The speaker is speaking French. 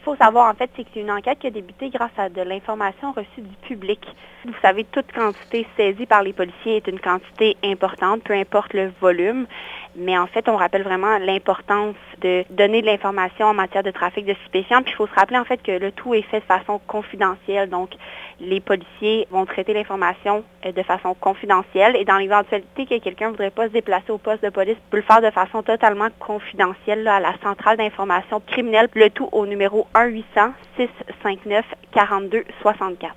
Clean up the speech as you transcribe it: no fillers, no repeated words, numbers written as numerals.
faut savoir, en fait, c'est que c'est une enquête qui a débuté grâce à de l'information reçue du public. Vous savez, toute quantité saisie par les policiers est une quantité importante, peu importe le volume. Mais en fait, on rappelle vraiment l'importance de donner de l'information en matière de trafic de stupéfiants. Puis il faut se rappeler, en fait, que le tout est fait de façon confidentielle. Donc, les policiers vont traiter l'information de façon confidentielle. Et dans l'éventualité que quelqu'un ne voudrait pas se déplacer au poste de police, peut le faire de façon totalement confidentielle là, à la centrale d'information criminelle. Le tout au numéro 1-800-659-42-64.